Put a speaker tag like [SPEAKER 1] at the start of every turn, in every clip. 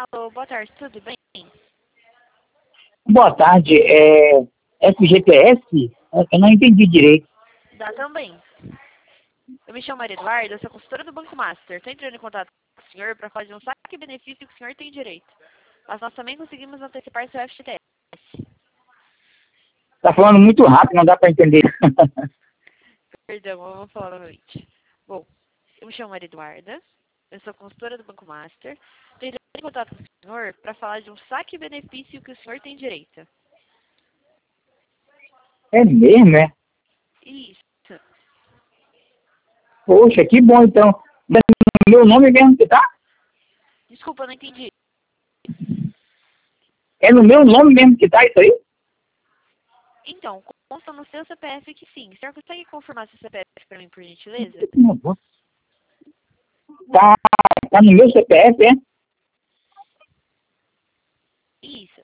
[SPEAKER 1] Alô, boa tarde, tudo bem?
[SPEAKER 2] Boa tarde, FGTS? Eu não entendi direito.
[SPEAKER 1] Dá também. Eu me chamo Maria Eduarda, eu sou consultora do Banco Master. Estou entrando em contato com o senhor para fazer um saque benefício que o senhor tem direito. Mas nós também conseguimos antecipar seu FGTS.
[SPEAKER 2] Tá falando muito rápido, não dá para entender.
[SPEAKER 1] Perdão, eu vou falar novamente. Bom, eu me chamo Maria Eduarda, eu sou consultora do Banco Master. Estou entrando em contato com o senhor para falar de um saque benefício que o senhor tem direito.
[SPEAKER 2] É mesmo, é?
[SPEAKER 1] Isso.
[SPEAKER 2] Poxa, que bom então. É meu nome mesmo que tá?
[SPEAKER 1] Desculpa, eu não entendi.
[SPEAKER 2] É no meu nome mesmo que tá isso aí?
[SPEAKER 1] Então, consta no seu CPF que sim. O senhor consegue confirmar seu CPF para mim, por gentileza?
[SPEAKER 2] Tá, tá no meu CPF, é?
[SPEAKER 1] Isso.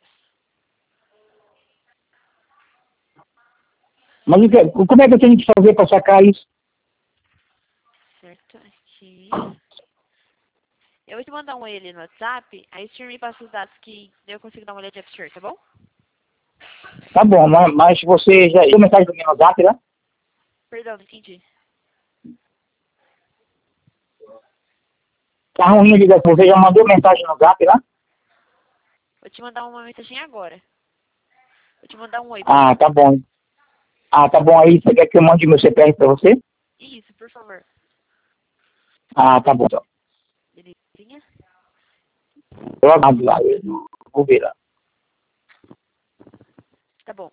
[SPEAKER 2] Mas como é que eu tenho que fazer para sacar isso?
[SPEAKER 1] Certo, aqui. Eu vou te mandar um oi ali no WhatsApp, aí o senhor me passa os dados que eu consigo dar uma olhadinha pro senhor, tá bom?
[SPEAKER 2] Tá bom, mas você já deu mensagem do meu zap lá?
[SPEAKER 1] Perdão, não entendi.
[SPEAKER 2] Tá ruim a ligação. Você já mandou mensagem no zap lá?
[SPEAKER 1] Vou te mandar uma mensagem agora. Vou te mandar um oi, pode
[SPEAKER 2] Ah,
[SPEAKER 1] ser?
[SPEAKER 2] tá bom. Ah, tá bom. Aí você quer que eu mande meu CPF para você?
[SPEAKER 1] Isso, por favor.
[SPEAKER 2] Ah, tá bom. Então.
[SPEAKER 1] Belezinha?
[SPEAKER 2] Eu aguardo lá. Eu vou ver lá.
[SPEAKER 1] Tá bom.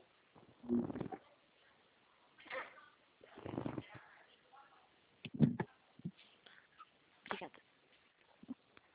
[SPEAKER 1] Obrigada.